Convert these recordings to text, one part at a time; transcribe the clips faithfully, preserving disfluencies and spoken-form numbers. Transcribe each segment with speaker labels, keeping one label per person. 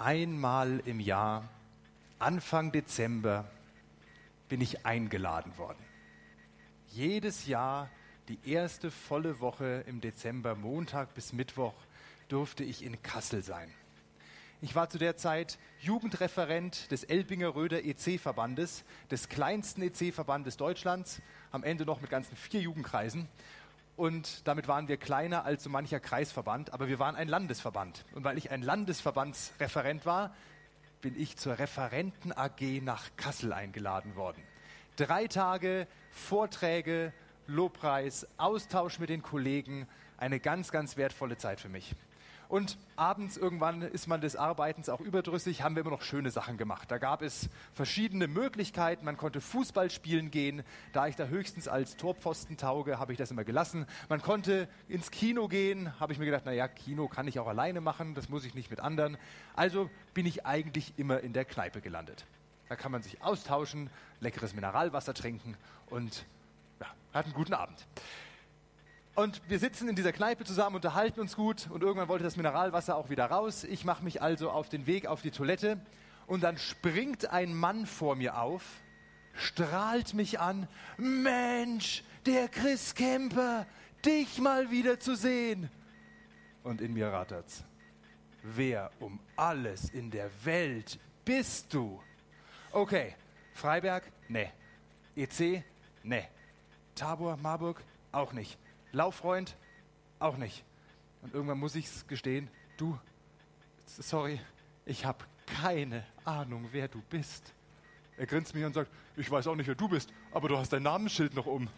Speaker 1: Einmal im Jahr, Anfang Dezember, bin ich eingeladen worden. Jedes Jahr, die erste volle Woche im Dezember, Montag bis Mittwoch, durfte ich in Kassel sein. Ich war zu der Zeit Jugendreferent des Elbinger-Röder E C-Verbandes, des kleinsten E C-Verbandes Deutschlands, am Ende noch mit ganzen vier Jugendkreisen. Und damit waren wir kleiner als so mancher Kreisverband, aber wir waren ein Landesverband. Und weil ich ein Landesverbandsreferent war, bin ich zur Referenten-A G nach Kassel eingeladen worden. Drei Tage, Vorträge, Lobpreis, Austausch mit den Kollegen, eine ganz, ganz wertvolle Zeit für mich. Und abends irgendwann ist man des Arbeitens auch überdrüssig, haben wir immer noch schöne Sachen gemacht. Da gab es verschiedene Möglichkeiten, man konnte Fußball spielen gehen. Da ich da höchstens als Torpfosten tauge, habe ich das immer gelassen. Man konnte ins Kino gehen, habe ich mir gedacht, naja, Kino kann ich auch alleine machen, das muss ich nicht mit anderen. Also bin ich eigentlich immer in der Kneipe gelandet. Da kann man sich austauschen, leckeres Mineralwasser trinken und ja, hat einen guten Abend. Und wir sitzen in dieser Kneipe zusammen, unterhalten uns gut und irgendwann wollte das Mineralwasser auch wieder raus. Ich mache mich also auf den Weg auf die Toilette und dann springt ein Mann vor mir auf, strahlt mich an. Mensch, der Chris Kemper, dich mal wieder zu sehen. Und in mir rattert's. Wer um alles in der Welt bist du? Okay, Freiberg? Nee. E C? Nee. Tabor, Marburg? Auch nicht. Lauffreund? Auch nicht. Und irgendwann muss ich es gestehen, du, sorry, ich habe keine Ahnung, wer du bist. Er grinst mich und sagt, ich weiß auch nicht, wer du bist, aber du hast dein Namensschild noch um.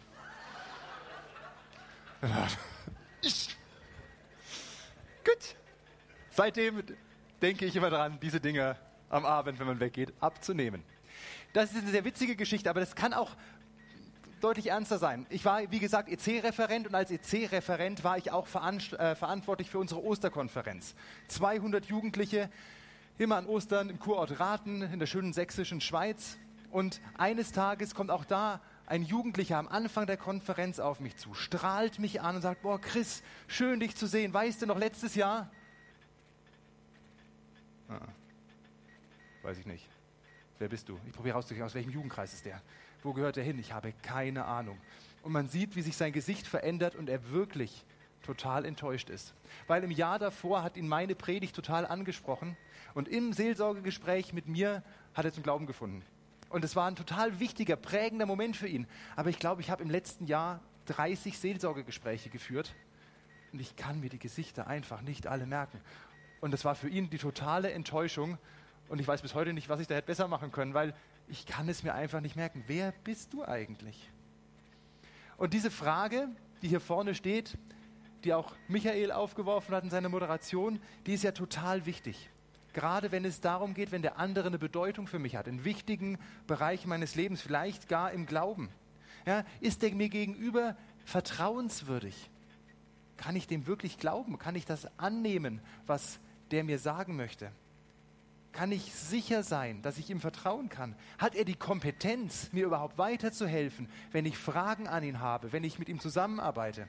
Speaker 1: Ich. Gut. Seitdem denke ich immer dran, diese Dinge am Abend, wenn man weggeht, abzunehmen. Das ist eine sehr witzige Geschichte, aber das kann auch deutlich ernster sein. Ich war, wie gesagt, E C-Referent und als E C-Referent war ich auch veran- äh, verantwortlich für unsere Osterkonferenz. zweihundert Jugendliche, immer an Ostern im Kurort Rathen in der schönen sächsischen Schweiz. Und eines Tages kommt auch da ein Jugendlicher am Anfang der Konferenz auf mich zu, strahlt mich an und sagt, boah Chris, schön dich zu sehen. Weißt du noch, letztes Jahr? Ah, weiß ich nicht. Wer bist du? Ich probiere rauszukriegen, aus welchem Jugendkreis ist der? Wo gehört er hin? Ich habe keine Ahnung. Und man sieht, wie sich sein Gesicht verändert und er wirklich total enttäuscht ist. Weil im Jahr davor hat ihn meine Predigt total angesprochen und im Seelsorgegespräch mit mir hat er zum Glauben gefunden. Und es war ein total wichtiger, prägender Moment für ihn. Aber ich glaube, ich habe im letzten Jahr dreißig Seelsorgegespräche geführt und ich kann mir die Gesichter einfach nicht alle merken. Und das war für ihn die totale Enttäuschung. Und ich weiß bis heute nicht, was ich da hätte besser machen können, weil ich kann es mir einfach nicht merken. Wer bist du eigentlich? Und diese Frage, die hier vorne steht, die auch Michael aufgeworfen hat in seiner Moderation, die ist ja total wichtig. Gerade wenn es darum geht, wenn der andere eine Bedeutung für mich hat, in wichtigen Bereichen meines Lebens, vielleicht gar im Glauben. Ja, ist der mir gegenüber vertrauenswürdig? Kann ich dem wirklich glauben? Kann ich das annehmen, was der mir sagen möchte? Kann ich sicher sein, dass ich ihm vertrauen kann? Hat er die Kompetenz, mir überhaupt weiterzuhelfen, wenn ich Fragen an ihn habe, wenn ich mit ihm zusammenarbeite?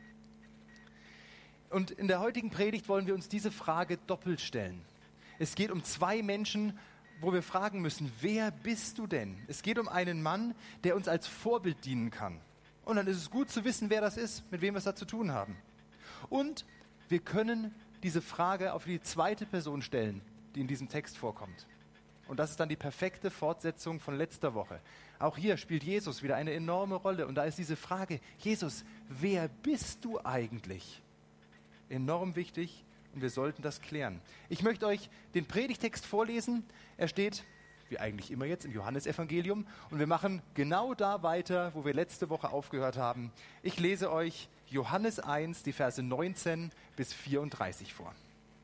Speaker 1: Und in der heutigen Predigt wollen wir uns diese Frage doppelt stellen. Es geht um zwei Menschen, wo wir fragen müssen, wer bist du denn? Es geht um einen Mann, der uns als Vorbild dienen kann. Und dann ist es gut zu wissen, wer das ist, mit wem wir es da zu tun haben. Und wir können diese Frage auf die zweite Person stellen, die in diesem Text vorkommt. Und das ist dann die perfekte Fortsetzung von letzter Woche. Auch hier spielt Jesus wieder eine enorme Rolle. Und da ist diese Frage, Jesus, wer bist du eigentlich? Enorm wichtig und wir sollten das klären. Ich möchte euch den Predigtext vorlesen. Er steht, wie eigentlich immer jetzt, im Johannesevangelium. Und wir machen genau da weiter, wo wir letzte Woche aufgehört haben. Ich lese euch Johannes eins, die Verse neunzehn bis vierunddreißig vor.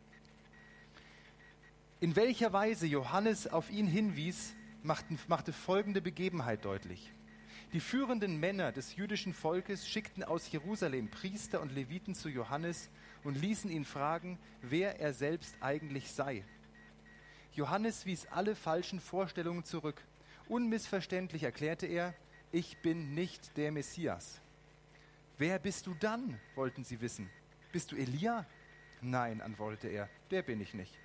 Speaker 1: In welcher Weise Johannes auf ihn hinwies, machte folgende Begebenheit deutlich. Die führenden Männer des jüdischen Volkes schickten aus Jerusalem Priester und Leviten zu Johannes und ließen ihn fragen, wer er selbst eigentlich sei. Johannes wies alle falschen Vorstellungen zurück. Unmissverständlich erklärte er, ich bin nicht der Messias. Wer bist du dann, wollten sie wissen. Bist du Elia? Nein, antwortete er, der bin ich nicht.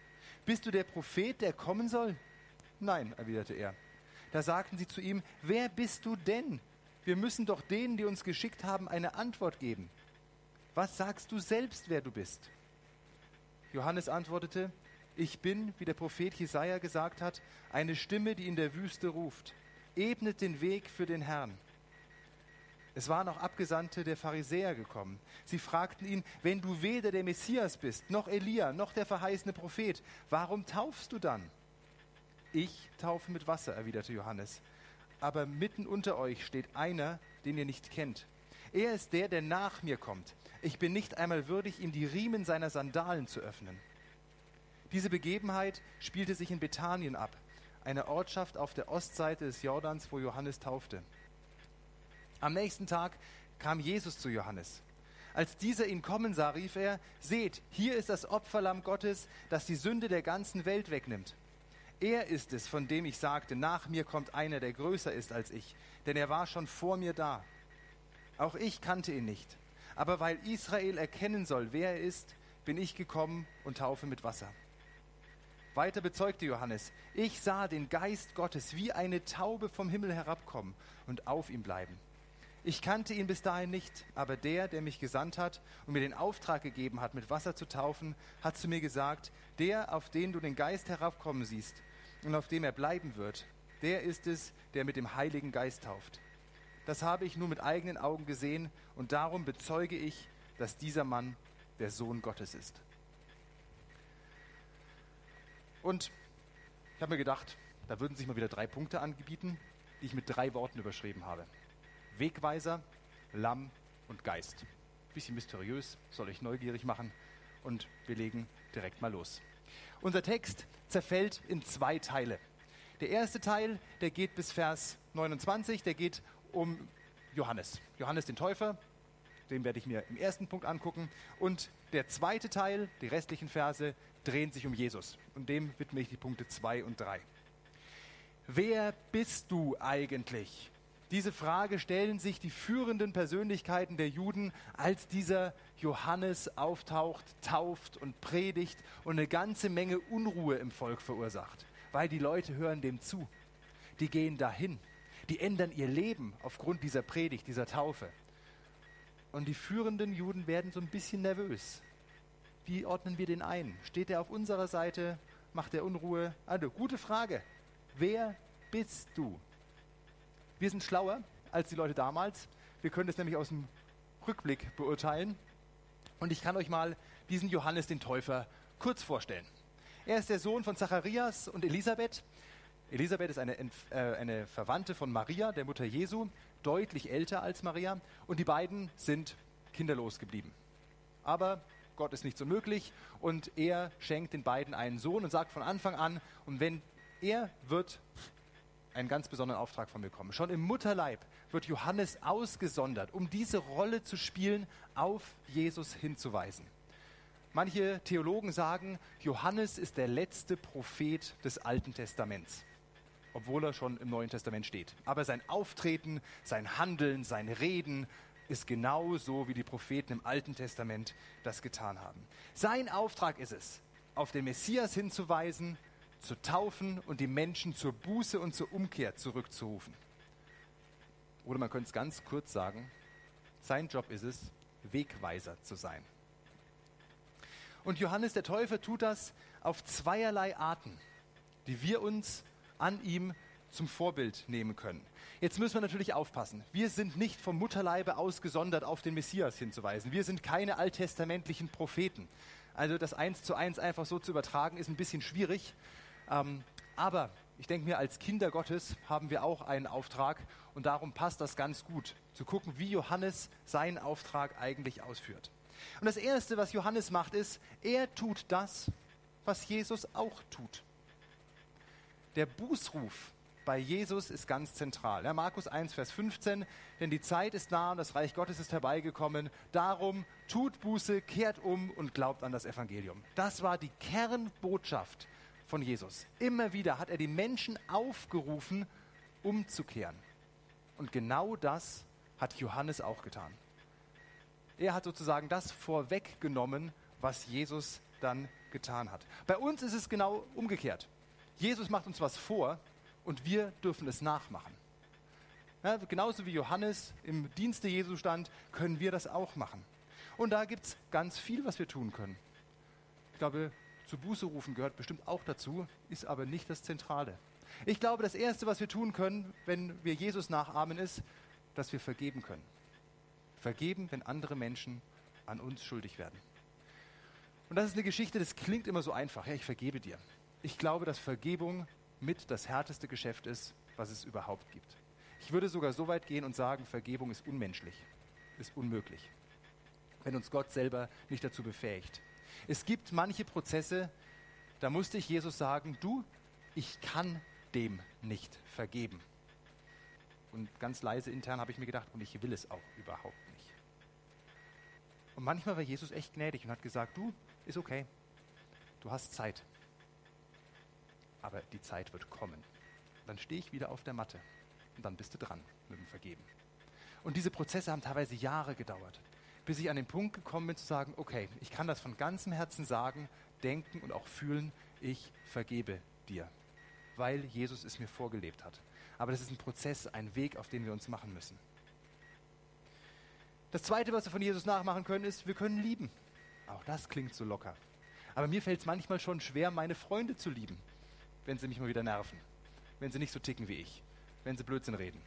Speaker 1: bist du der Prophet, der kommen soll? Nein, erwiderte er. Da sagten sie zu ihm, wer bist du denn? Wir müssen doch denen, die uns geschickt haben, eine Antwort geben. Was sagst du selbst, wer du bist? Johannes antwortete, ich bin, wie der Prophet Jesaja gesagt hat, eine Stimme, die in der Wüste ruft. Ebnet den Weg für den Herrn. Es waren auch Abgesandte der Pharisäer gekommen. Sie fragten ihn, wenn du weder der Messias bist, noch Elia, noch der verheißene Prophet, warum taufst du dann? Ich taufe mit Wasser, erwiderte Johannes. Aber mitten unter euch steht einer, den ihr nicht kennt. Er ist der, der nach mir kommt. Ich bin nicht einmal würdig, ihm die Riemen seiner Sandalen zu öffnen. Diese Begebenheit spielte sich in Bethanien ab, einer Ortschaft auf der Ostseite des Jordans, wo Johannes taufte. Am nächsten Tag kam Jesus zu Johannes. Als dieser ihn kommen sah, rief er, seht, hier ist das Opferlamm Gottes, das die Sünde der ganzen Welt wegnimmt. Er ist es, von dem ich sagte, nach mir kommt einer, der größer ist als ich, denn er war schon vor mir da. Auch ich kannte ihn nicht, aber weil Israel erkennen soll, wer er ist, bin ich gekommen und taufe mit Wasser. Weiter bezeugte Johannes, ich sah den Geist Gottes wie eine Taube vom Himmel herabkommen und auf ihm bleiben. Ich kannte ihn bis dahin nicht, aber der, der mich gesandt hat und mir den Auftrag gegeben hat, mit Wasser zu taufen, hat zu mir gesagt, der, auf den du den Geist herabkommen siehst und auf dem er bleiben wird, der ist es, der mit dem Heiligen Geist tauft. Das habe ich nur mit eigenen Augen gesehen und darum bezeuge ich, dass dieser Mann der Sohn Gottes ist. Und ich habe mir gedacht, da würden sich mal wieder drei Punkte anbieten, die ich mit drei Worten überschrieben habe. Wegweiser, Lamm und Geist. Bisschen mysteriös, soll euch neugierig machen und wir legen direkt mal los. Unser Text zerfällt in zwei Teile. Der erste Teil, der geht bis Vers neunundzwanzig, der geht um Johannes. Johannes den Täufer, den werde ich mir im ersten Punkt angucken. Und der zweite Teil, die restlichen Verse, drehen sich um Jesus. Und dem widme ich die Punkte zwei und drei. Wer bist du eigentlich? Diese Frage stellen sich die führenden Persönlichkeiten der Juden, als dieser Johannes auftaucht, tauft und predigt und eine ganze Menge Unruhe im Volk verursacht. Weil die Leute hören dem zu. Die gehen dahin. Die ändern ihr Leben aufgrund dieser Predigt, dieser Taufe. Und die führenden Juden werden so ein bisschen nervös. Wie ordnen wir den ein? Steht er auf unserer Seite? Macht er Unruhe? Also, gute Frage. Wer bist du? Wir sind schlauer als die Leute damals. Wir können das nämlich aus dem Rückblick beurteilen. Und ich kann euch mal diesen Johannes den Täufer kurz vorstellen. Er ist der Sohn von Zacharias und Elisabeth. Elisabeth ist eine, äh, eine Verwandte von Maria, der Mutter Jesu, deutlich älter als Maria. Und die beiden sind kinderlos geblieben. Aber Gott ist nichts unmöglich und er schenkt den beiden einen Sohn und sagt von Anfang an, und wenn er wird einen ganz besonderen Auftrag von mir bekommen. Schon im Mutterleib wird Johannes ausgesondert, um diese Rolle zu spielen, auf Jesus hinzuweisen. Manche Theologen sagen, Johannes ist der letzte Prophet des Alten Testaments, obwohl er schon im Neuen Testament steht. Aber sein Auftreten, sein Handeln, sein Reden ist genau so, wie die Propheten im Alten Testament das getan haben. Sein Auftrag ist es, auf den Messias hinzuweisen, zu taufen und die Menschen zur Buße und zur Umkehr zurückzurufen. Oder man könnte es ganz kurz sagen, sein Job ist es, Wegweiser zu sein. Und Johannes der Täufer tut das auf zweierlei Arten, die wir uns an ihm zum Vorbild nehmen können. Jetzt müssen wir natürlich aufpassen. Wir sind nicht vom Mutterleibe ausgesondert auf den Messias hinzuweisen. Wir sind keine alttestamentlichen Propheten. Also das eins zu eins einfach so zu übertragen, ist ein bisschen schwierig. Ähm, aber ich denke mir, als Kinder Gottes haben wir auch einen Auftrag und darum passt das ganz gut, zu gucken, wie Johannes seinen Auftrag eigentlich ausführt. Und das Erste, was Johannes macht, ist, er tut das, was Jesus auch tut. Der Bußruf bei Jesus ist ganz zentral. Ja, Markus eins, Vers fünfzehn, denn die Zeit ist nah und das Reich Gottes ist herbeigekommen. Darum tut Buße, kehrt um und glaubt an das Evangelium. Das war die Kernbotschaft von Jesus. Immer wieder hat er die Menschen aufgerufen, umzukehren. Und genau das hat Johannes auch getan. Er hat sozusagen das vorweggenommen, was Jesus dann getan hat. Bei uns ist es genau umgekehrt. Jesus macht uns was vor und wir dürfen es nachmachen. Ja, genauso wie Johannes im Dienste Jesu stand, können wir das auch machen. Und da gibt es ganz viel, was wir tun können. Ich glaube, zu Buße rufen gehört bestimmt auch dazu, ist aber nicht das Zentrale. Ich glaube, das Erste, was wir tun können, wenn wir Jesus nachahmen, ist, dass wir vergeben können. Vergeben, wenn andere Menschen an uns schuldig werden. Und das ist eine Geschichte, das klingt immer so einfach. Ja, ich vergebe dir. Ich glaube, dass Vergebung mit das härteste Geschäft ist, was es überhaupt gibt. Ich würde sogar so weit gehen und sagen, Vergebung ist unmenschlich, ist unmöglich, wenn uns Gott selber nicht dazu befähigt. Es gibt manche Prozesse, da musste ich Jesus sagen, du, ich kann dem nicht vergeben. Und ganz leise intern habe ich mir gedacht, und ich will es auch überhaupt nicht. Und manchmal war Jesus echt gnädig und hat gesagt, du, ist okay, du hast Zeit. Aber die Zeit wird kommen. Dann stehe ich wieder auf der Matte und dann bist du dran mit dem Vergeben. Und diese Prozesse haben teilweise Jahre gedauert, bis ich an den Punkt gekommen bin zu sagen, okay, ich kann das von ganzem Herzen sagen, denken und auch fühlen, ich vergebe dir, weil Jesus es mir vorgelebt hat. Aber das ist ein Prozess, ein Weg, auf den wir uns machen müssen. Das Zweite, was wir von Jesus nachmachen können, ist, wir können lieben. Auch das klingt so locker. Aber mir fällt es manchmal schon schwer, meine Freunde zu lieben, wenn sie mich mal wieder nerven, wenn sie nicht so ticken wie ich, wenn sie Blödsinn reden.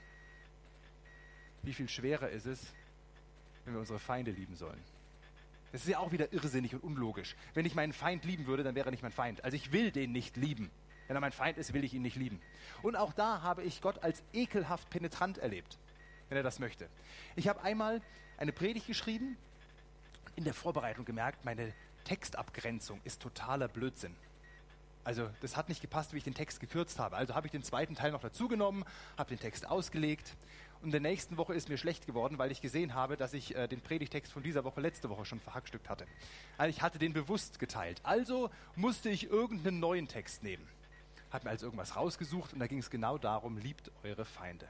Speaker 1: Wie viel schwerer ist es, wenn wir unsere Feinde lieben sollen? Das ist ja auch wieder irrsinnig und unlogisch. Wenn ich meinen Feind lieben würde, dann wäre er nicht mein Feind. Also ich will den nicht lieben. Wenn er mein Feind ist, will ich ihn nicht lieben. Und auch da habe ich Gott als ekelhaft penetrant erlebt, wenn er das möchte. Ich habe einmal eine Predigt geschrieben, in der Vorbereitung gemerkt, meine Textabgrenzung ist totaler Blödsinn. Also das hat nicht gepasst, wie ich den Text gekürzt habe. Also habe ich den zweiten Teil noch dazu genommen, habe den Text ausgelegt. Und in der nächsten Woche ist mir schlecht geworden, weil ich gesehen habe, dass ich äh, den Predigtext von dieser Woche letzte Woche schon verhackstückt hatte. Also ich hatte den bewusst geteilt. Also musste ich irgendeinen neuen Text nehmen. Habe mir also irgendwas rausgesucht und da ging es genau darum, liebt eure Feinde.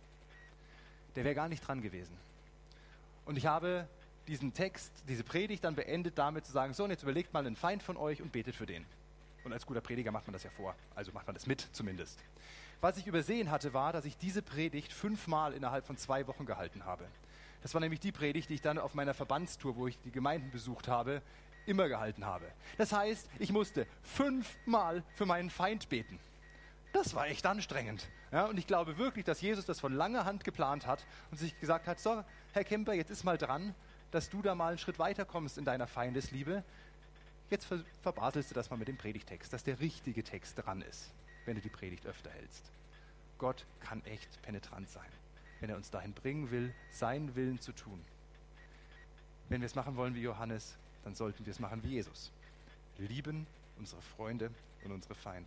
Speaker 1: Der wäre gar nicht dran gewesen. Und ich habe diesen Text, diese Predigt dann beendet damit zu sagen, so und jetzt überlegt mal einen Feind von euch und betet für den. Und als guter Prediger macht man das ja vor, also macht man das mit zumindest. Was ich übersehen hatte, war, dass ich diese Predigt fünfmal innerhalb von zwei Wochen gehalten habe. Das war nämlich die Predigt, die ich dann auf meiner Verbandstour, wo ich die Gemeinden besucht habe, immer gehalten habe. Das heißt, ich musste fünfmal für meinen Feind beten. Das war echt anstrengend. Ja, und ich glaube wirklich, dass Jesus das von langer Hand geplant hat und sich gesagt hat, so, Herr Kemper, jetzt ist mal dran, dass du da mal einen Schritt weiterkommst in deiner Feindesliebe. Jetzt ver- verbaselst du das mal mit dem Predigtext, dass der richtige Text dran ist, wenn du die Predigt öfter hältst. Gott kann echt penetrant sein, wenn er uns dahin bringen will, seinen Willen zu tun. Wenn wir es machen wollen wie Johannes, dann sollten wir es machen wie Jesus. Lieben unsere Freunde und unsere Feinde.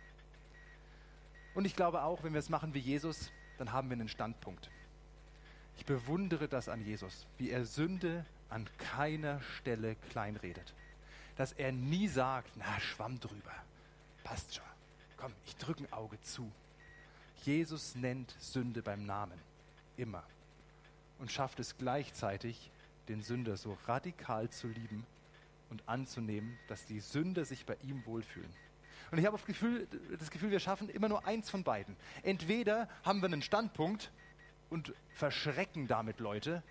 Speaker 1: Und ich glaube auch, wenn wir es machen wie Jesus, dann haben wir einen Standpunkt. Ich bewundere das an Jesus, wie er Sünde an keiner Stelle kleinredet. Dass er nie sagt, na, schwamm drüber, passt schon, komm, ich drücke ein Auge zu. Jesus nennt Sünde beim Namen, immer. Und schafft es gleichzeitig, den Sünder so radikal zu lieben und anzunehmen, dass die Sünder sich bei ihm wohlfühlen. Und ich habe das Gefühl, das Gefühl, wir schaffen immer nur eins von beiden. Entweder haben wir einen Standpunkt und verschrecken damit Leute,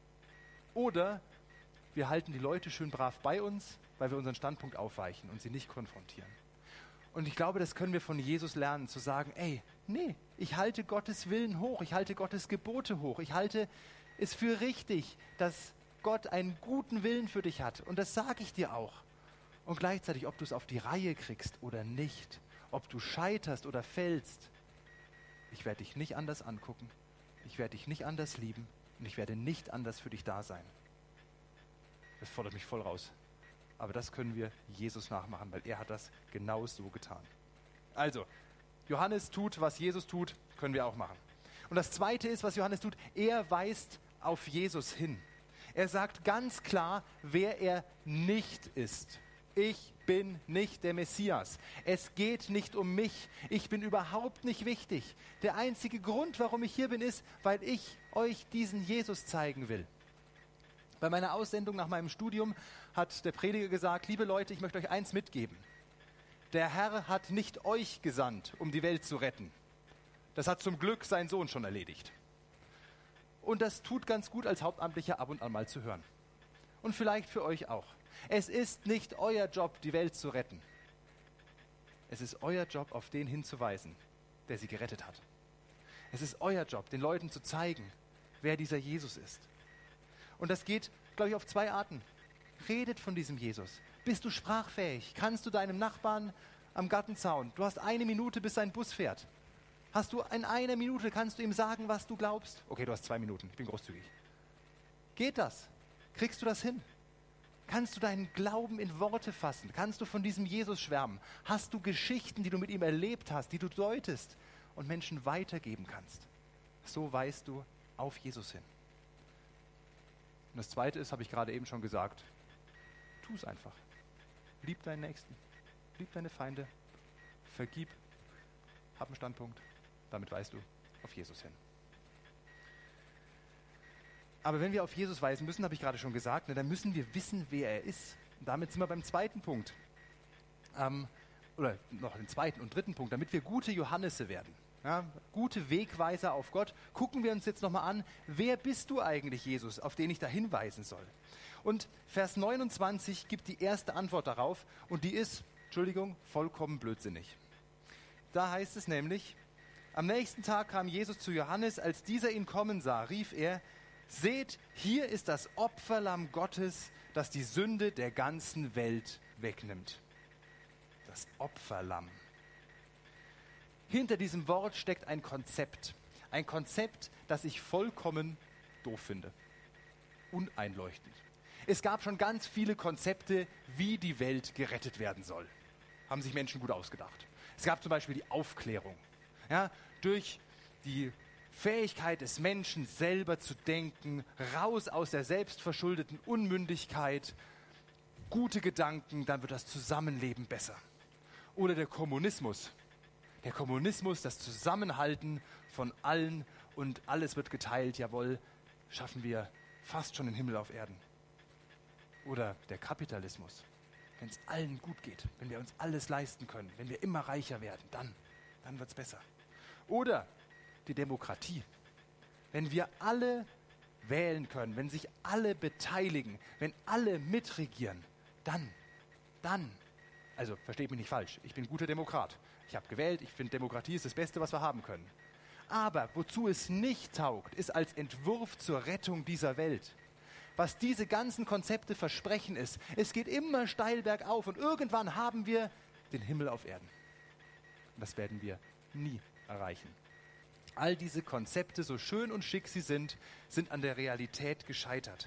Speaker 1: oder wir halten die Leute schön brav bei uns, weil wir unseren Standpunkt aufweichen und sie nicht konfrontieren. Und ich glaube, das können wir von Jesus lernen, zu sagen, ey, nee, ich halte Gottes Willen hoch, ich halte Gottes Gebote hoch, ich halte es für richtig, dass Gott einen guten Willen für dich hat. Und das sage ich dir auch. Und gleichzeitig, ob du es auf die Reihe kriegst oder nicht, ob du scheiterst oder fällst, ich werde dich nicht anders angucken, ich werde dich nicht anders lieben und ich werde nicht anders für dich da sein. Das fordert mich voll raus. Aber das können wir Jesus nachmachen, weil er hat das genau so getan. Also, Johannes tut, was Jesus tut, können wir auch machen. Und das Zweite ist, was Johannes tut, er weist auf Jesus hin. Er sagt ganz klar, wer er nicht ist. Ich bin nicht der Messias. Es geht nicht um mich. Ich bin überhaupt nicht wichtig. Der einzige Grund, warum ich hier bin, ist, weil ich euch diesen Jesus zeigen will. Bei meiner Aussendung nach meinem Studium hat der Prediger gesagt, liebe Leute, ich möchte euch eins mitgeben. Der Herr hat nicht euch gesandt, um die Welt zu retten. Das hat zum Glück sein Sohn schon erledigt. Und das tut ganz gut als Hauptamtlicher ab und an mal zu hören. Und vielleicht für euch auch. Es ist nicht euer Job, die Welt zu retten. Es ist euer Job, auf den hinzuweisen, der sie gerettet hat. Es ist euer Job, den Leuten zu zeigen, wer dieser Jesus ist. Und das geht, glaube ich, auf zwei Arten. Redet von diesem Jesus. Bist du sprachfähig? Kannst du deinem Nachbarn am Gartenzaun, du hast eine Minute, bis sein Bus fährt. Hast du in einer Minute, kannst du ihm sagen, was du glaubst? Okay, du hast zwei Minuten, ich bin großzügig. Geht das? Kriegst du das hin? Kannst du deinen Glauben in Worte fassen? Kannst du von diesem Jesus schwärmen? Hast du Geschichten, die du mit ihm erlebt hast, die du deutest und Menschen weitergeben kannst? So weist du auf Jesus hin. Und das Zweite ist, habe ich gerade eben schon gesagt, tu es einfach. Lieb deinen Nächsten, lieb deine Feinde, vergib, hab einen Standpunkt, damit weist du auf Jesus hin. Aber wenn wir auf Jesus weisen müssen, habe ich gerade schon gesagt, ne, dann müssen wir wissen, wer er ist. Und damit sind wir beim zweiten Punkt. Ähm, oder noch den zweiten und dritten Punkt, damit wir gute Johannese werden. Ja, gute Wegweiser auf Gott. Gucken wir uns jetzt nochmal an, wer bist du eigentlich, Jesus, auf den ich da hinweisen soll? Und Vers neunundzwanzig gibt die erste Antwort darauf und die ist, Entschuldigung, vollkommen blödsinnig. Da heißt es nämlich, am nächsten Tag kam Jesus zu Johannes, als dieser ihn kommen sah, rief er, seht, hier ist das Opferlamm Gottes, das die Sünde der ganzen Welt wegnimmt. Das Opferlamm. Hinter diesem Wort steckt ein Konzept. Ein Konzept, das ich vollkommen doof finde. Uneinleuchtend. Es gab schon ganz viele Konzepte, wie die Welt gerettet werden soll. Haben sich Menschen gut ausgedacht. Es gab zum Beispiel die Aufklärung. Ja, durch die Fähigkeit des Menschen, selber zu denken, raus aus der selbstverschuldeten Unmündigkeit, gute Gedanken, dann wird das Zusammenleben besser. Oder der Kommunismus. Der Kommunismus, das Zusammenhalten von allen und alles wird geteilt, jawohl, schaffen wir fast schon den Himmel auf Erden. Oder der Kapitalismus. Wenn es allen gut geht, wenn wir uns alles leisten können, wenn wir immer reicher werden, dann, dann wird es besser. Oder die Demokratie. Wenn wir alle wählen können, wenn sich alle beteiligen, wenn alle mitregieren, dann, dann, also versteht mich nicht falsch, ich bin guter Demokrat. Ich habe gewählt, ich finde Demokratie ist das Beste, was wir haben können. Aber wozu es nicht taugt, ist als Entwurf zur Rettung dieser Welt. Was diese ganzen Konzepte versprechen ist, es geht immer steil bergauf und irgendwann haben wir den Himmel auf Erden. Und das werden wir nie erreichen. All diese Konzepte, so schön und schick sie sind, sind an der Realität gescheitert.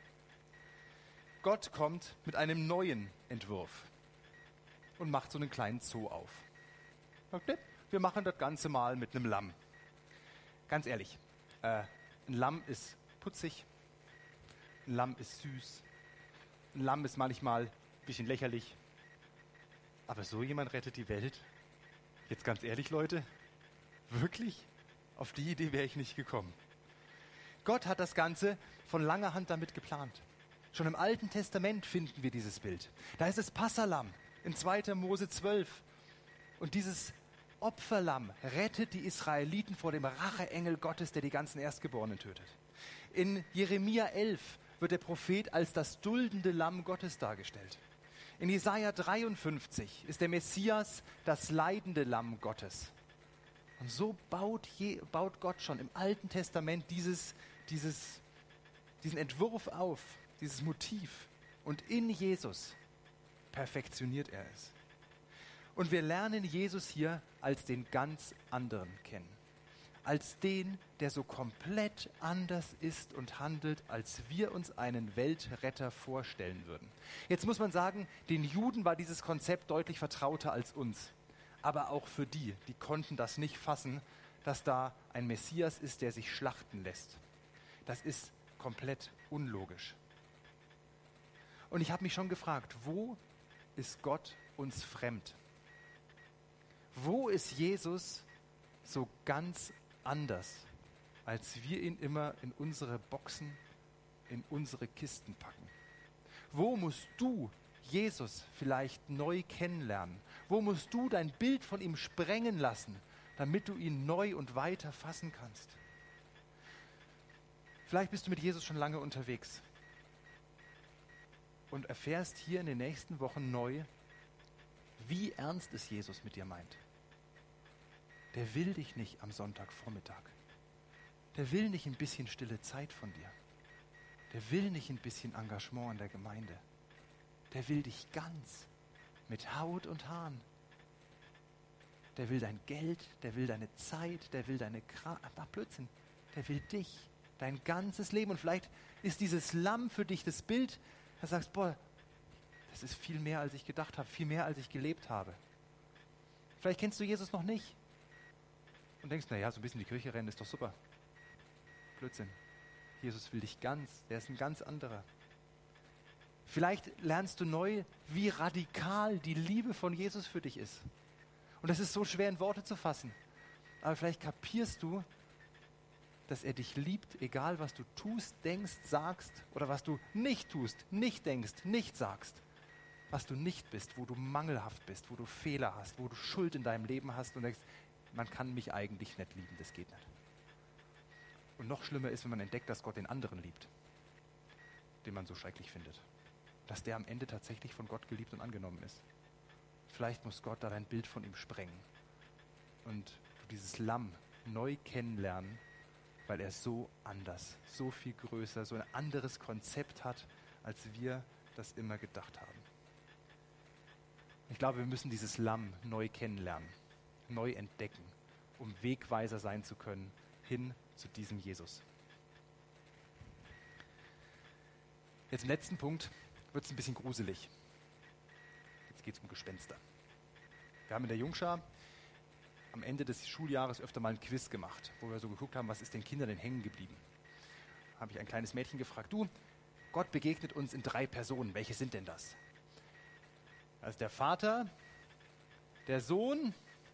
Speaker 1: Gott kommt mit einem neuen Entwurf und macht so einen kleinen Zoo auf. Okay, wir machen das Ganze mal mit einem Lamm. Ganz ehrlich, äh, ein Lamm ist putzig, ein Lamm ist süß, ein Lamm ist manchmal ein bisschen lächerlich. Aber so jemand rettet die Welt? Jetzt ganz ehrlich, Leute, wirklich? Auf die Idee wäre ich nicht gekommen. Gott hat das Ganze von langer Hand damit geplant. Schon im Alten Testament finden wir dieses Bild. Da ist es Passahlamm in zweiter Mose zwölf. Und dieses Opferlamm rettet die Israeliten vor dem Racheengel Gottes, der die ganzen Erstgeborenen tötet. In Jeremia elf wird der Prophet als das duldende Lamm Gottes dargestellt. In Jesaja dreiundfünfzig ist der Messias das leidende Lamm Gottes. Und so baut, je, baut Gott schon im Alten Testament dieses, dieses, diesen Entwurf auf, dieses Motiv. Und in Jesus perfektioniert er es. Und wir lernen Jesus hier als den ganz anderen kennen. Als den, der so komplett anders ist und handelt, als wir uns einen Weltretter vorstellen würden. Jetzt muss man sagen, den Juden war dieses Konzept deutlich vertrauter als uns. Aber auch für die, die konnten das nicht fassen, dass da ein Messias ist, der sich schlachten lässt. Das ist komplett unlogisch. Und ich habe mich schon gefragt, wo ist Gott uns fremd? Wo ist Jesus so ganz anders, als wir ihn immer in unsere Boxen in unsere Kisten packen? Wo musst du Jesus vielleicht neu kennenlernen? Wo musst du dein Bild von ihm sprengen lassen, damit du ihn neu und weiter fassen kannst? Vielleicht bist du mit Jesus schon lange unterwegs und erfährst hier in den nächsten Wochen neu, wie ernst es Jesus mit dir meint. Der will dich nicht am Sonntagvormittag. Der will nicht ein bisschen stille Zeit von dir. Der will nicht ein bisschen Engagement in der Gemeinde. Der will dich ganz, mit Haut und Haaren. Der will dein Geld, der will deine Zeit, der will deine Kraft. Ach, Blödsinn. Der will dich, dein ganzes Leben. Und vielleicht ist dieses Lamm für dich das Bild, da sagst, boah, das ist viel mehr, als ich gedacht habe, viel mehr, als ich gelebt habe. Vielleicht kennst du Jesus noch nicht und denkst, naja, so ein bisschen in die Kirche rennen ist doch super. Blödsinn. Jesus will dich ganz, der ist ein ganz anderer. Vielleicht lernst du neu, wie radikal die Liebe von Jesus für dich ist. Und das ist so schwer in Worte zu fassen. Aber vielleicht kapierst du, dass er dich liebt, egal was du tust, denkst, sagst oder was du nicht tust, nicht denkst, nicht sagst. Was du nicht bist, wo du mangelhaft bist, wo du Fehler hast, wo du Schuld in deinem Leben hast und denkst, man kann mich eigentlich nicht lieben, das geht nicht. Und noch schlimmer ist, wenn man entdeckt, dass Gott den anderen liebt, den man so schrecklich findet. Dass der am Ende tatsächlich von Gott geliebt und angenommen ist. Vielleicht muss Gott da dein Bild von ihm sprengen und du dieses Lamm neu kennenlernen, weil er so anders, so viel größer, so ein anderes Konzept hat, als wir das immer gedacht haben. Ich glaube, wir müssen dieses Lamm neu kennenlernen, neu entdecken, um Wegweiser sein zu können hin zu diesem Jesus. Jetzt im letzten Punkt wird es ein bisschen gruselig. Jetzt geht es um Gespenster. Wir haben in der Jungschar am Ende des Schuljahres öfter mal ein Quiz gemacht, wo wir so geguckt haben, was ist den Kindern denn hängen geblieben. Da habe ich ein kleines Mädchen gefragt, du, Gott begegnet uns in drei Personen, welche sind denn das? Das ist der Vater, der Sohn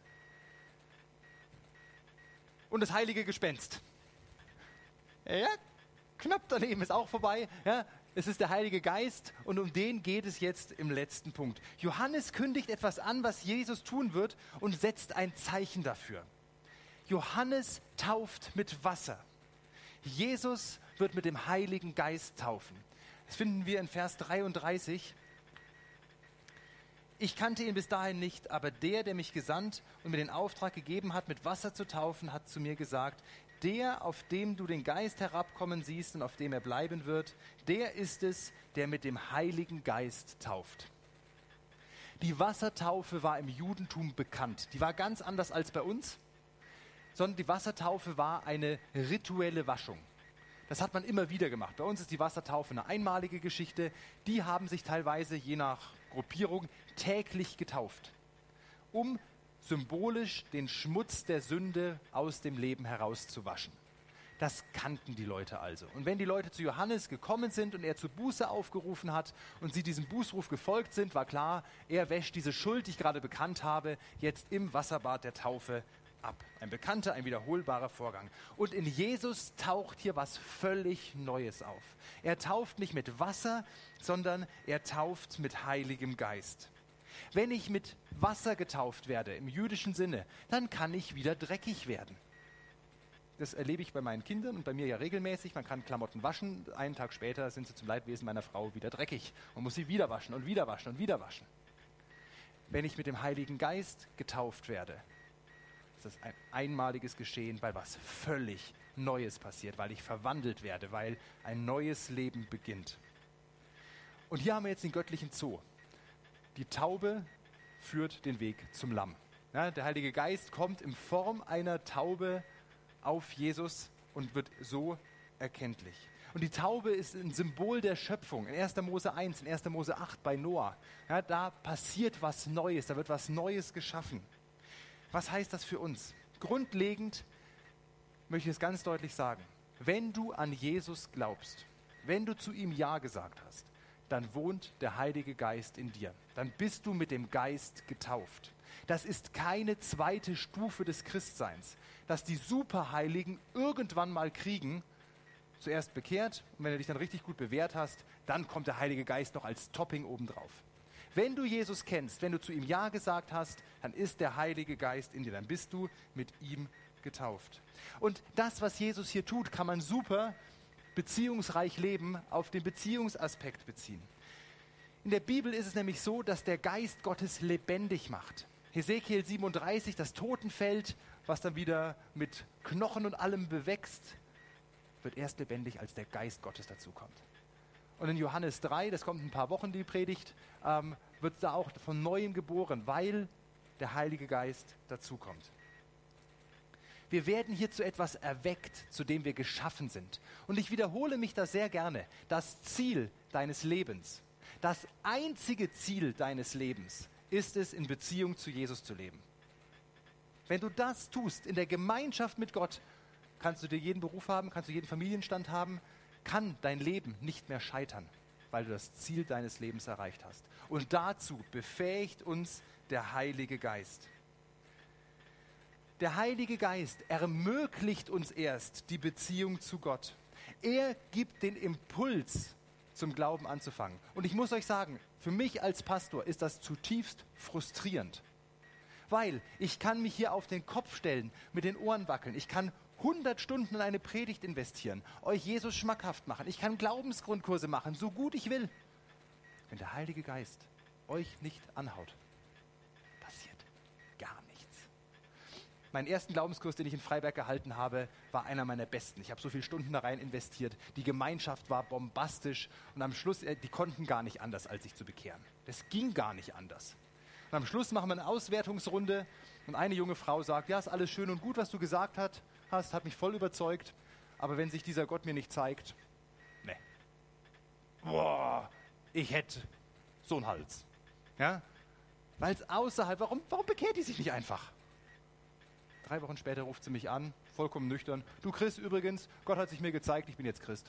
Speaker 1: und das heilige Gespenst. Ja, knapp daneben ist auch vorbei. Ja, es ist der Heilige Geist und um den geht es jetzt im letzten Punkt. Johannes kündigt etwas an, was Jesus tun wird und setzt ein Zeichen dafür. Johannes tauft mit Wasser. Jesus wird mit dem Heiligen Geist taufen. Das finden wir in Vers dreiunddreißig. Ich kannte ihn bis dahin nicht, aber der, der mich gesandt und mir den Auftrag gegeben hat, mit Wasser zu taufen, hat zu mir gesagt, der, auf dem du den Geist herabkommen siehst und auf dem er bleiben wird, der ist es, der mit dem Heiligen Geist tauft. Die Wassertaufe war im Judentum bekannt. Die war ganz anders als bei uns, sondern die Wassertaufe war eine rituelle Waschung. Das hat man immer wieder gemacht. Bei uns ist die Wassertaufe eine einmalige Geschichte. Die haben sich teilweise, je nach Gruppierung, täglich getauft, um symbolisch den Schmutz der Sünde aus dem Leben herauszuwaschen. Das kannten die Leute also. Und wenn die Leute zu Johannes gekommen sind und er zur Buße aufgerufen hat und sie diesem Bußruf gefolgt sind, war klar, er wäscht diese Schuld, die ich gerade bekannt habe, jetzt im Wasserbad der Taufe ab. Ein bekannter, ein wiederholbarer Vorgang. Und in Jesus taucht hier was völlig Neues auf. Er tauft nicht mit Wasser, sondern er tauft mit Heiligem Geist. Wenn ich mit Wasser getauft werde, im jüdischen Sinne, dann kann ich wieder dreckig werden. Das erlebe ich bei meinen Kindern und bei mir ja regelmäßig. Man kann Klamotten waschen, einen Tag später sind sie zum Leidwesen meiner Frau wieder dreckig. Man muss sie wieder waschen und wieder waschen und wieder waschen. Wenn ich mit dem Heiligen Geist getauft werde, ist das ein einmaliges Geschehen, weil was völlig Neues passiert, weil ich verwandelt werde, weil ein neues Leben beginnt. Und hier haben wir jetzt den göttlichen Zoo. Die Taube führt den Weg zum Lamm. Ja, der Heilige Geist kommt in Form einer Taube auf Jesus und wird so erkenntlich. Und die Taube ist ein Symbol der Schöpfung. In erster Mose eins, in erster Mose acht bei Noah. Ja, da passiert was Neues, da wird was Neues geschaffen. Was heißt das für uns? Grundlegend möchte ich es ganz deutlich sagen. Wenn du an Jesus glaubst, wenn du zu ihm Ja gesagt hast, dann wohnt der Heilige Geist in dir. Dann bist du mit dem Geist getauft. Das ist keine zweite Stufe des Christseins, dass die Superheiligen irgendwann mal kriegen, zuerst bekehrt und wenn du dich dann richtig gut bewährt hast, dann kommt der Heilige Geist noch als Topping obendrauf. Wenn du Jesus kennst, wenn du zu ihm Ja gesagt hast, dann ist der Heilige Geist in dir, dann bist du mit ihm getauft. Und das, was Jesus hier tut, kann man super beziehungsreich leben, auf den Beziehungsaspekt beziehen. In der Bibel ist es nämlich so, dass der Geist Gottes lebendig macht. Hesekiel siebenunddreißig, das Totenfeld, was dann wieder mit Knochen und allem bewächst, wird erst lebendig, als der Geist Gottes dazukommt. Und in Johannes drei, das kommt in ein paar Wochen die Predigt, ähm, wird da auch von Neuem geboren, weil der Heilige Geist dazukommt. Wir werden hier zu etwas erweckt, zu dem wir geschaffen sind. Und ich wiederhole mich da sehr gerne. Das Ziel deines Lebens, das einzige Ziel deines Lebens ist es, in Beziehung zu Jesus zu leben. Wenn du das tust, in der Gemeinschaft mit Gott, kannst du dir jeden Beruf haben, kannst du jeden Familienstand haben, kann dein Leben nicht mehr scheitern, weil du das Ziel deines Lebens erreicht hast. Und dazu befähigt uns der Heilige Geist. Der Heilige Geist ermöglicht uns erst die Beziehung zu Gott. Er gibt den Impuls, zum Glauben anzufangen. Und ich muss euch sagen, für mich als Pastor ist das zutiefst frustrierend. Weil ich kann mich hier auf den Kopf stellen, mit den Ohren wackeln. Ich kann hundert Stunden in eine Predigt investieren, euch Jesus schmackhaft machen. Ich kann Glaubensgrundkurse machen, so gut ich will. Wenn der Heilige Geist euch nicht anhaut, passiert gar nichts. Meinen ersten Glaubenskurs, den ich in Freiberg gehalten habe, war einer meiner besten. Ich habe so viele Stunden da rein investiert. Die Gemeinschaft war bombastisch und am Schluss, äh, die konnten gar nicht anders, als sich zu bekehren. Das ging gar nicht anders. Und am Schluss machen wir eine Auswertungsrunde und eine junge Frau sagt, ja, ist alles schön und gut, was du gesagt hast, hast hat mich voll überzeugt, aber wenn sich dieser Gott mir nicht zeigt, ne. Boah, ich hätte so einen Hals. Ja? Weil es außerhalb, warum, warum bekehrt die sich nicht einfach? Drei Wochen später ruft sie mich an, vollkommen nüchtern. Du Chris, übrigens, Gott hat sich mir gezeigt, ich bin jetzt Christ.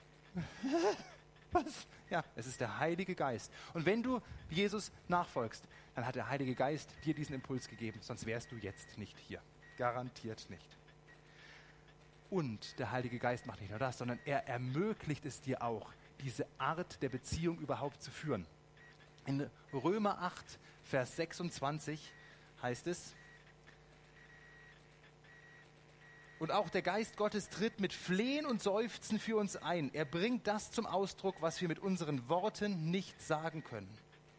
Speaker 1: Was? Ja, es ist der Heilige Geist. Und wenn du Jesus nachfolgst, dann hat der Heilige Geist dir diesen Impuls gegeben, sonst wärst du jetzt nicht hier. Garantiert nicht. Und der Heilige Geist macht nicht nur das, sondern er ermöglicht es dir auch, diese Art der Beziehung überhaupt zu führen. In Römer acht, Vers sechsundzwanzig heißt es, und auch der Geist Gottes tritt mit Flehen und Seufzen für uns ein. Er bringt das zum Ausdruck, was wir mit unseren Worten nicht sagen können.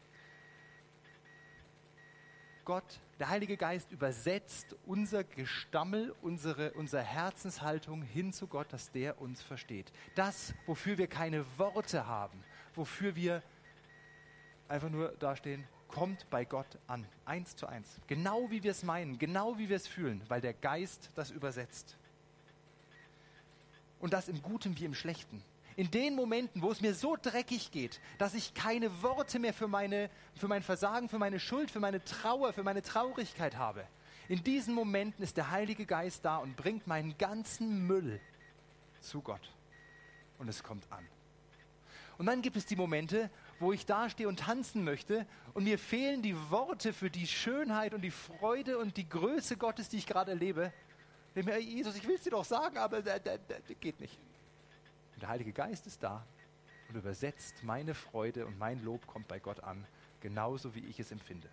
Speaker 1: Gott, der Heilige Geist, übersetzt unser Gestammel, unsere, unsere Herzenshaltung hin zu Gott, dass der uns versteht. Das, wofür wir keine Worte haben, wofür wir einfach nur dastehen, kommt bei Gott an, eins zu eins. Genau wie wir es meinen, genau wie wir es fühlen, weil der Geist das übersetzt. Und das im Guten wie im Schlechten. In den Momenten, wo es mir so dreckig geht, dass ich keine Worte mehr für, meine, für mein Versagen, für meine Schuld, für meine Trauer, für meine Traurigkeit habe, in diesen Momenten ist der Heilige Geist da und bringt meinen ganzen Müll zu Gott. Und es kommt an. Und dann gibt es die Momente, wo ich dastehe und tanzen möchte und mir fehlen die Worte für die Schönheit und die Freude und die Größe Gottes, die ich gerade erlebe. Ich denke mir, Jesus, ich will es dir doch sagen, aber das, das, das geht nicht. Und der Heilige Geist ist da und übersetzt meine Freude und mein Lob kommt bei Gott an, genauso wie ich es empfinde.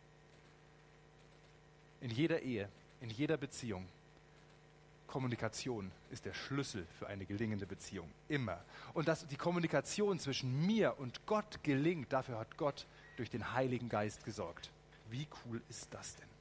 Speaker 1: In jeder Ehe, in jeder Beziehung, Kommunikation ist der Schlüssel für eine gelingende Beziehung. Immer. Und dass die Kommunikation zwischen mir und Gott gelingt, dafür hat Gott durch den Heiligen Geist gesorgt. Wie cool ist das denn?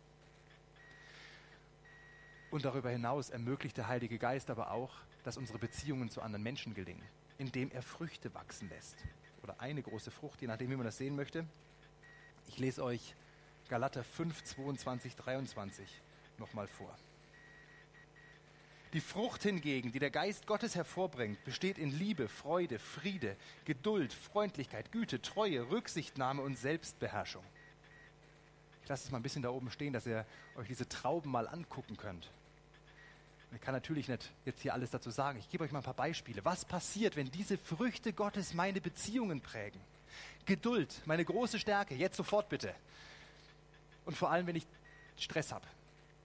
Speaker 1: Und darüber hinaus ermöglicht der Heilige Geist aber auch, dass unsere Beziehungen zu anderen Menschen gelingen, indem er Früchte wachsen lässt. Oder eine große Frucht, je nachdem, wie man das sehen möchte. Ich lese euch Galater fünf, zweiundzwanzig, dreiundzwanzig nochmal vor. Die Frucht hingegen, die der Geist Gottes hervorbringt, besteht in Liebe, Freude, Friede, Geduld, Freundlichkeit, Güte, Treue, Rücksichtnahme und Selbstbeherrschung. Ich lasse es mal ein bisschen da oben stehen, dass ihr euch diese Trauben mal angucken könnt. Ich kann natürlich nicht jetzt hier alles dazu sagen. Ich gebe euch mal ein paar Beispiele. Was passiert, wenn diese Früchte Gottes meine Beziehungen prägen? Geduld, meine große Stärke, jetzt sofort bitte. Und vor allem, wenn ich Stress habe.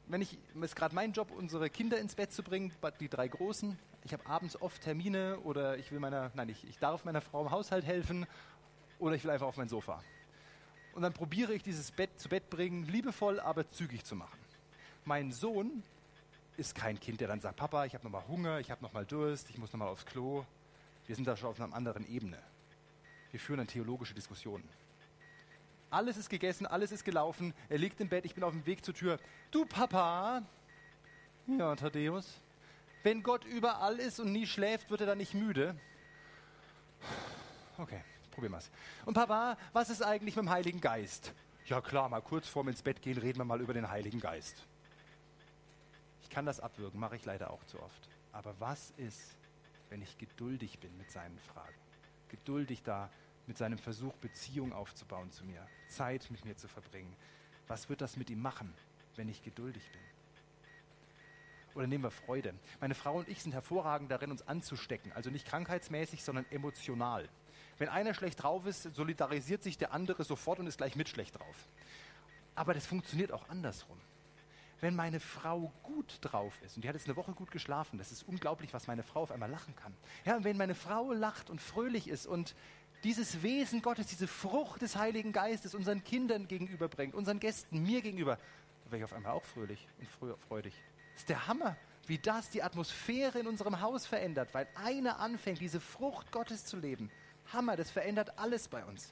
Speaker 1: wenn ich, ist gerade mein Job, unsere Kinder ins Bett zu bringen, die drei Großen. Ich habe abends oft Termine oder ich will meiner, nein, ich, ich darf meiner Frau im Haushalt helfen oder ich will einfach auf mein Sofa. Und dann probiere ich dieses Bett zu Bett bringen, liebevoll, aber zügig zu machen. Mein Sohn ist kein Kind, der dann sagt, Papa, ich habe nochmal Hunger, ich habe nochmal Durst, ich muss nochmal aufs Klo. Wir sind da schon auf einer anderen Ebene. Wir führen dann theologische Diskussionen. Alles ist gegessen, alles ist gelaufen, er liegt im Bett, ich bin auf dem Weg zur Tür. Du Papa, ja Thaddäus, wenn Gott überall ist und nie schläft, wird er dann nicht müde? Okay, probieren wir es. Und Papa, was ist eigentlich mit dem Heiligen Geist? Ja klar, mal kurz vorm ins Bett gehen, reden wir mal über den Heiligen Geist. Ich kann das abwürgen, mache ich leider auch zu oft. Aber was ist, wenn ich geduldig bin mit seinen Fragen? Geduldig da mit seinem Versuch, Beziehung aufzubauen zu mir, Zeit mit mir zu verbringen. Was wird das mit ihm machen, wenn ich geduldig bin? Oder nehmen wir Freude. Meine Frau und ich sind hervorragend darin, uns anzustecken. Also nicht krankheitsmäßig, sondern emotional. Wenn einer schlecht drauf ist, solidarisiert sich der andere sofort und ist gleich mit schlecht drauf. Aber das funktioniert auch andersrum. Wenn meine Frau gut drauf ist, und die hat jetzt eine Woche gut geschlafen, das ist unglaublich, was meine Frau auf einmal lachen kann. Ja, und wenn meine Frau lacht und fröhlich ist und dieses Wesen Gottes, diese Frucht des Heiligen Geistes unseren Kindern gegenüberbringt, unseren Gästen, mir gegenüber, dann werde ich auf einmal auch fröhlich und freudig. Das ist der Hammer, wie das die Atmosphäre in unserem Haus verändert, weil einer anfängt, diese Frucht Gottes zu leben. Hammer, das verändert alles bei uns.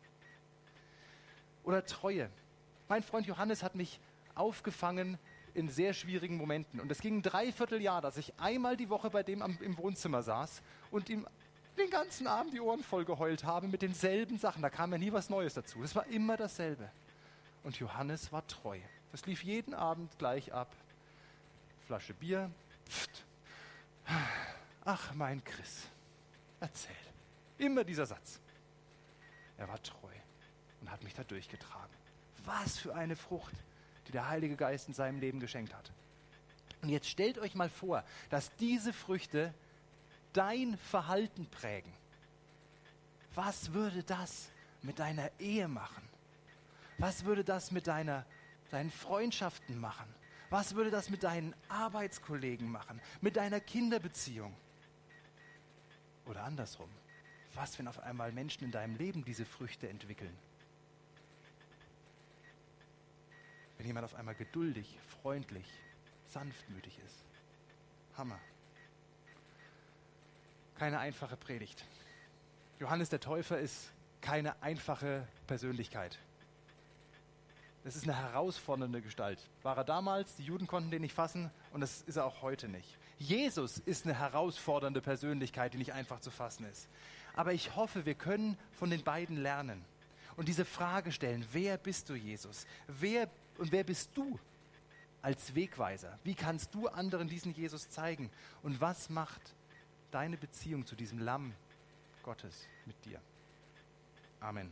Speaker 1: Oder Treue. Mein Freund Johannes hat mich aufgefangen in sehr schwierigen Momenten. Und es ging ein Dreivierteljahr, dass ich einmal die Woche bei dem am, im Wohnzimmer saß und ihm den ganzen Abend die Ohren voll geheult habe mit denselben Sachen. Da kam ja nie was Neues dazu. Es war immer dasselbe. Und Johannes war treu. Das lief jeden Abend gleich ab. Flasche Bier. Pft. Ach, mein Chris, erzähl. Immer dieser Satz. Er war treu und hat mich da durchgetragen. Was für eine Frucht, die der Heilige Geist in seinem Leben geschenkt hat. Und jetzt stellt euch mal vor, dass diese Früchte dein Verhalten prägen. Was würde das mit deiner Ehe machen? Was würde das mit deiner, deinen Freundschaften machen? Was würde das mit deinen Arbeitskollegen machen? Mit deiner Kinderbeziehung? Oder andersrum. Was, wenn auf einmal Menschen in deinem Leben diese Früchte entwickeln? Wenn jemand auf einmal geduldig, freundlich, sanftmütig ist. Hammer. Keine einfache Predigt. Johannes der Täufer ist keine einfache Persönlichkeit. Es ist eine herausfordernde Gestalt. War er damals, die Juden konnten den nicht fassen und das ist er auch heute nicht. Jesus ist eine herausfordernde Persönlichkeit, die nicht einfach zu fassen ist. Aber ich hoffe, wir können von den beiden lernen und diese Frage stellen, wer bist du, Jesus? Wer und wer bist du als Wegweiser? Wie kannst du anderen diesen Jesus zeigen? Und was macht deine Beziehung zu diesem Lamm Gottes mit dir? Amen.